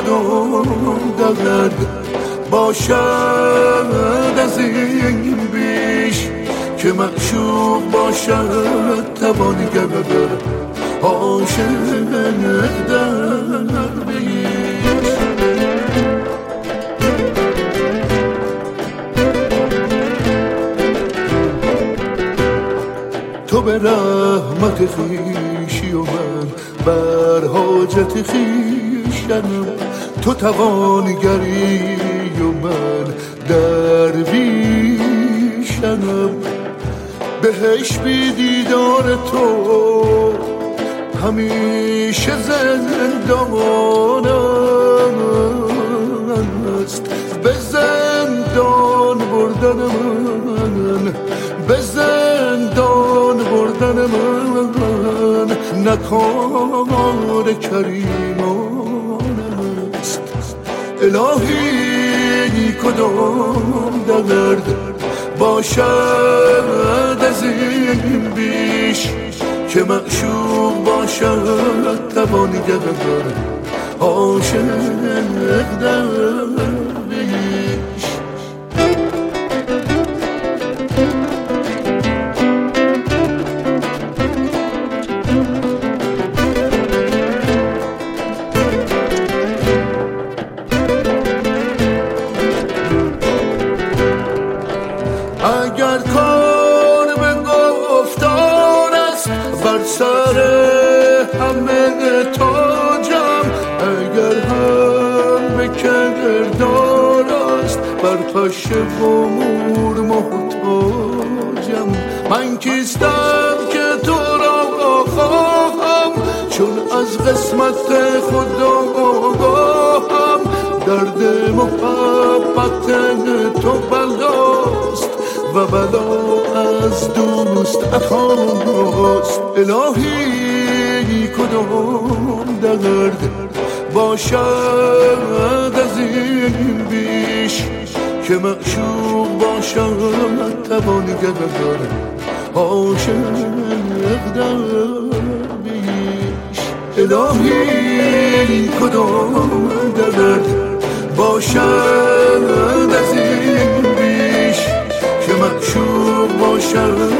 کدام درد باشد از این بیش که معشوق باشد توانگر عاشق درویش. تو به رحمت خویشی و من بر حاجت خویشم، تو توانگری و من درویشم. بهش بی دیدار تو همیشه زندان است. به زندان بردن من، به زندان بردن من نکار کریمان است. الهی کدام درد باشد از این بیش که معشوق باشد توانگر عاشق درویش. اگر کار به گفتار است بر سر همه تاجم، اگر هم به کردار است بر پشه و مور محتاجم. من کیستم که تو را خواهم چون از قسمت خدا آگاهم. درد محبت تو بلاست و بلا از دوست عطاست. الهی کدام درد باشد از این بیش که معشوق باشد توانگر عاشق درویش. الهی کدام درد باشد از این بیش که معشوق باشد